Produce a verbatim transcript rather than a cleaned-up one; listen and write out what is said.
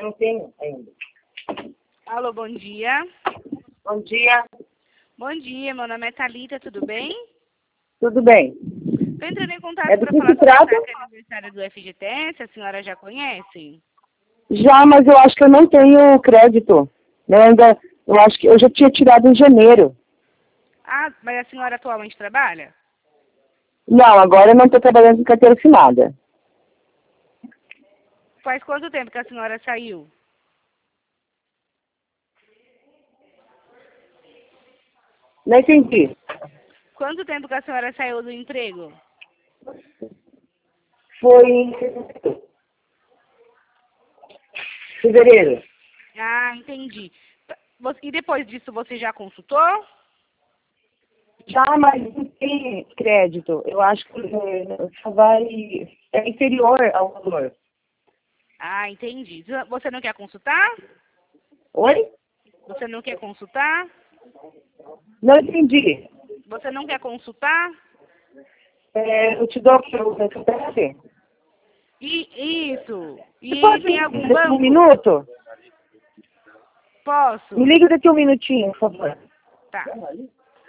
não tenho ainda. Alô, bom dia. Bom dia. Bom dia, meu nome é Thalita, tudo bem? Tudo bem. Estou entrando em contato É do para que falar se sobre a trata? carta aniversário do F G T S, a senhora já conhece? Já, mas eu acho que eu não tenho crédito. Eu ainda, eu acho que eu já tinha tirado em janeiro. Ah, mas a senhora atualmente trabalha? Não, agora eu não estou trabalhando com carteira assinada. Faz quanto tempo que a senhora saiu? Não entendi. Quanto tempo que a senhora saiu do emprego? Foi em fevereiro. Ah, entendi. Vo- E depois disso você já consultou? Já, mas não tem crédito. Eu acho que eh, só vai... É inferior ao valor. Ah, entendi. Você não quer consultar? Oi? Você não quer consultar? Não entendi. Você não quer consultar? É, eu te dou o seu C P F. E isso. Você E pode tem me algum ligar daqui um banco? minuto? Posso? Me liga daqui um minutinho, por favor. Tá.